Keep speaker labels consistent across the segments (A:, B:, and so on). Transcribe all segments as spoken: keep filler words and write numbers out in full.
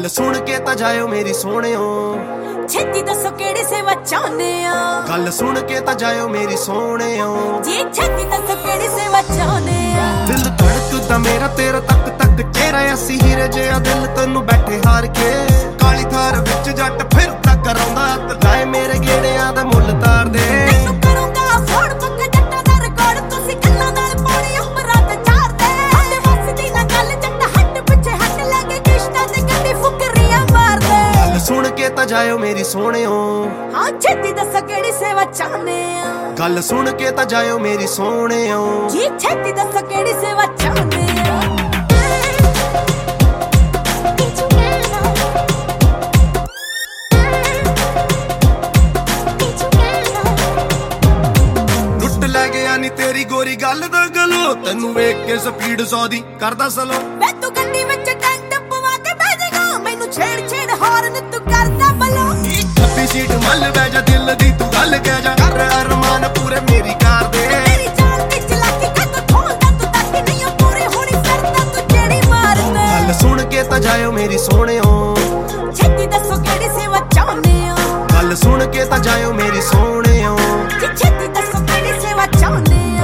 A: गल सुन के ता जायो मेरी सोहणियो,
B: छेती दसो केड़ी सेवा चाहुंदे हो।
A: गल सुन के ता जायो मेरी सोहणियो,
B: जी छेती दसो केड़ी सेवा चाहुंदे हो।
A: दिल धड़कदा मेरा तेरा तक तक तेरा असी हीरे जिहा दिल तैनू बैठे हार के, काली थार विच जट फिरदा कराउंदा हत्थ लाए मेरे गेड़ियां दा मुੱਲ तार दे।
B: तैनू करूंगा फोड़ पक्का जट्टां दा रिकॉर्ड, तुसी गल्लां नाल पानी उमरां ते चार दे। हल्ले वसदी ना गल जट्टा हट पिछे हट लगे किश्तां ते गड्डी फुकरियां मार दे।
A: गल सुन के ता जायो मेरी सोहणियो,
B: हां छेती दसो केड़ी सेवा चाहुंदे हो।
A: गल सुन के ता जायो मेरी सोहणियो,
B: जी छेती दसो केड़ी सेवा चाहुंदे हो।
A: नी तेरी गोरी गल दा गलो, तैनू वेख के स्पीड सौ दी करदा स्लो।
B: मैं तू गड्डी विच टेंट पवा के बैठ जागा, मैनू छेड़ छेड़ हॉर्न तू करदा बलो।
A: खब्बी सीट मल बै जा दिल दी तू गल कह जा, कर अरमान पूरे मेरी कार दे।
B: तेरी जान दी चलाकी कद खोलदा तू ताकि नहीं पूरी होनी फिरदा तू जेड़ी मार दे।
A: गल सुन के ता जायो मेरी सोहणियो,
B: छेती दसो केड़ी सेवा चाहुंदे हो।
A: गल सुन के ता जायो मेरी सोहणियो,
B: छेती दसो केड़ी सेवा चाहुंदे हो।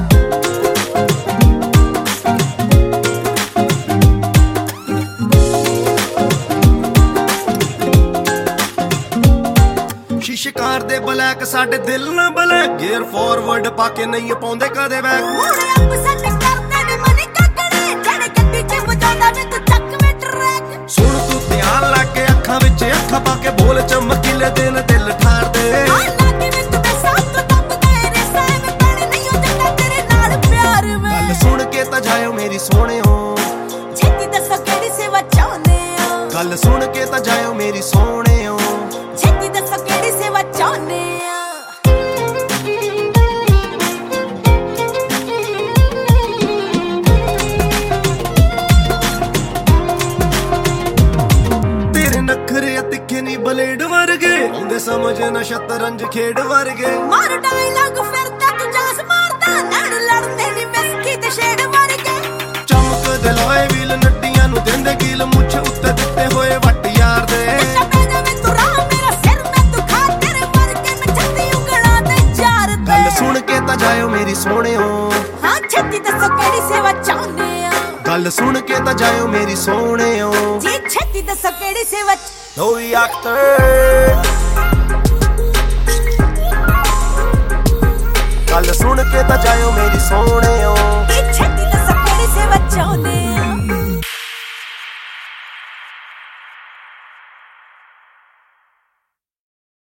A: शिकार दे ब्लैक साडे दिल ना ब्लैक, गियर फॉरवर्ड पाके नहीं पाउंदे कदे बैक।
B: मोरे अप सट करदे ने मनी काकड़े, जेड़े गड्डी च वजांदा वे तू चक में ट्रैक।
A: सुन तू ध्यान ला के अखां विच अखां पा के बोल चमकीले दिन दिल ठार दे।
B: हां लागे वे तू साथ तो तब तेरे साए में पानी नहीं हो जगा तेरे नाल प्यार में।
A: गल सुन के ता जायो मेरी सोहणियो,
B: छेती दसो केड़ी सेवा चाहुंदे हो।
A: गल सुन के ता जायो मेरी सोहणियो,
B: छेती दसो केड़ी सेवा चाहुंदे हो।
A: तेरे नखरे तिखे नी ब्लेड वर्गे, आउंदे समझ ना शतरंज खेड वर्गे।
B: मार डायलॉग फिरदा तू जास मारदा, नैण लड़दे नी विस्की ते शेड वर्गे।
A: चमक दे लोए व्हील नड्डियां नु देंदे कील, मुछ उत्ते दित्ते होए वट यार दे। गल सुन के ता जायो मेरी सोहणियो,
B: हां छेती दसो केड़ी सेवा चाहुंदे हो।
A: गल सुन के ता जायो मेरी सोहणियो,
B: जी छेती दसो केड़ी सेवा।
A: Louis Actor, गल सुन के ता जायो मेरी सोहणियो।